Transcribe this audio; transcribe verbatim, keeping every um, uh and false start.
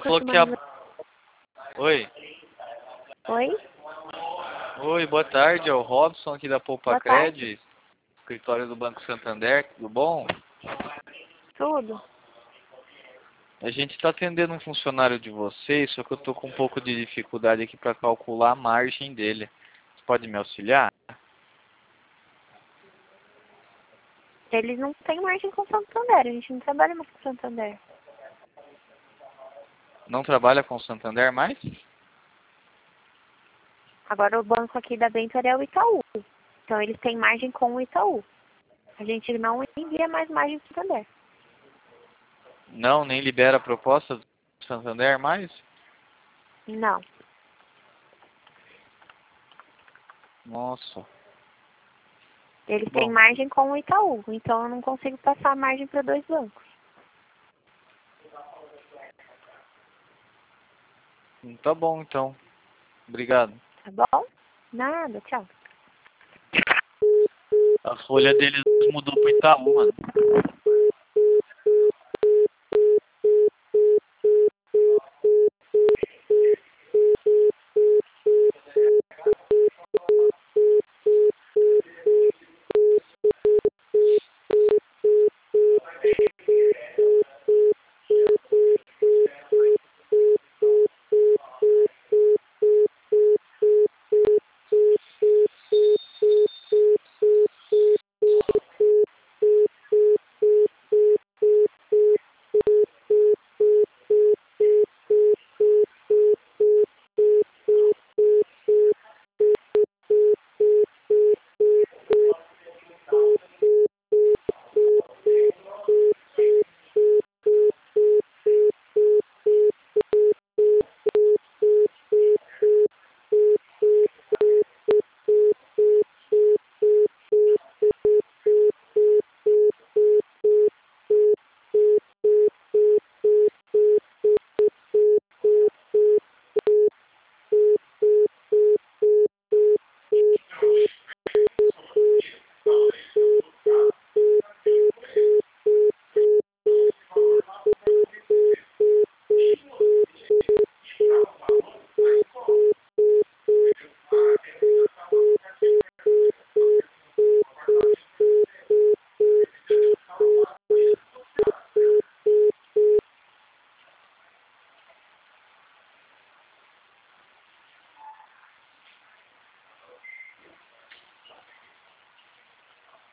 falou que a... Oi. Oi? Oi, boa tarde. É o Robson aqui da Poupa Boa Cred, escritório do Banco Santander. Tudo bom? Tudo? A gente está atendendo um funcionário de vocês, só que eu estou com um pouco de dificuldade aqui para calcular a margem dele. Você pode me auxiliar? Eles não têm margem com o Santander, a gente não trabalha mais com o Santander. Não trabalha com o Santander mais? Agora o banco aqui da Venture é o Itaú. Então eles têm margem com o Itaú. A gente não envia mais margem para o Santander. Não, nem libera a proposta do Santander mais? Não. Nossa. Eles Bom, têm margem com o Itaú. Então eu não consigo passar a margem para dois bancos. tá bom então. Obrigado. Tá bom? Nada, tchau. A folha deles mudou pro Itaú, mano.